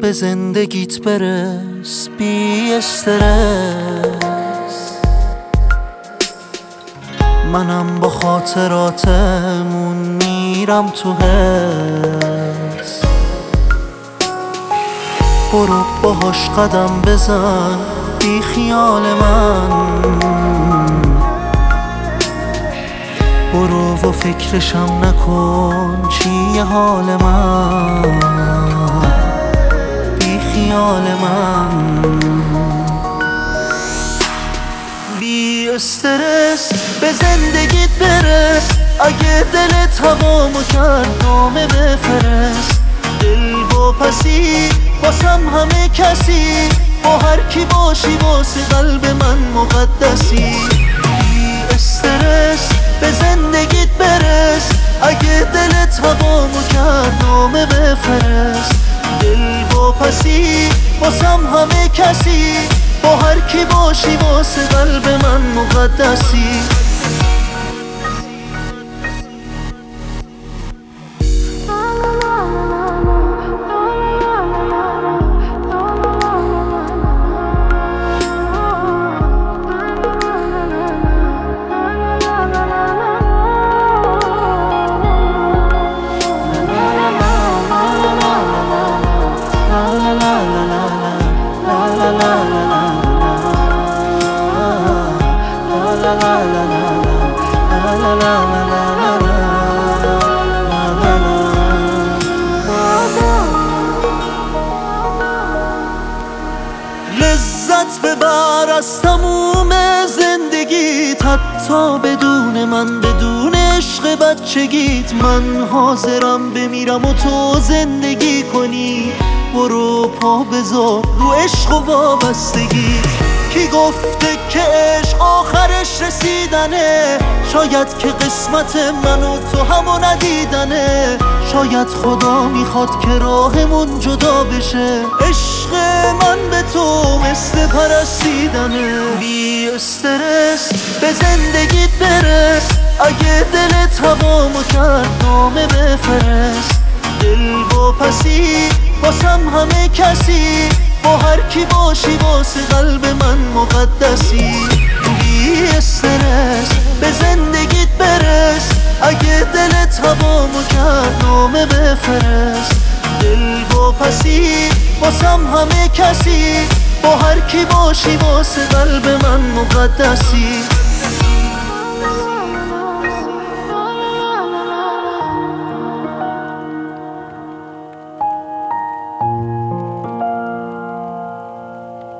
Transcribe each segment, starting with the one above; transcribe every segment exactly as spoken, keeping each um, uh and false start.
به زندگیت برس بی استرس. منم با خاطراتمون میرم تو حس. برو باهاش قدم بزن بی خیال من، برو و فکرشم نکن چیه حال من، بی خیال من. بی استرس به زندگیت برس، اگه دلت هوامو کرد نامه بفرست. دل و پسی واسم همه کسی، با هر کی باشی واسه قلب من مقدسی. بی استرس به زندگیت برس، اگه دلت هوامو کرد نامه بفرست. دل و پسی واسم همه کسی، با هر کی باشی واسه قلب من مقدسی. لذت ببر از تموم زندگیت، حتی بدون من، بدون عشق بچگیت. من حاضرم بمیرم و تو زندگی کنی. برو پا بذار رو عشق و وابستگیت. کی گفته که عشق آخرش رسیدنه؟ شاید که قسمت من و تو همو ندیدنه. شاید خدا میخواد که راهمون جدا بشه. عشق من به تو مثل پرستیدنه. بی استرس به زندگیت برس، اگه دلت هوامو کرد نامه بفرست. دل و پسی واسم همه کسی، با هر کی باشی واسه قلب من مقدسی. بی استرس به زندگیت برس، اگه دلت هوامو کرد نامه بفرست. دل و پسی واسم همه کسی، با هر کی باشی واسه قلب من مقدسی.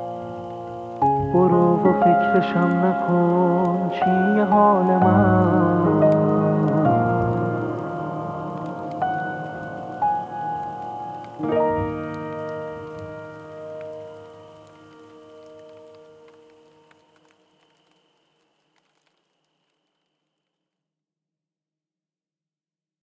برو و فکرشم نکن چیه حال من.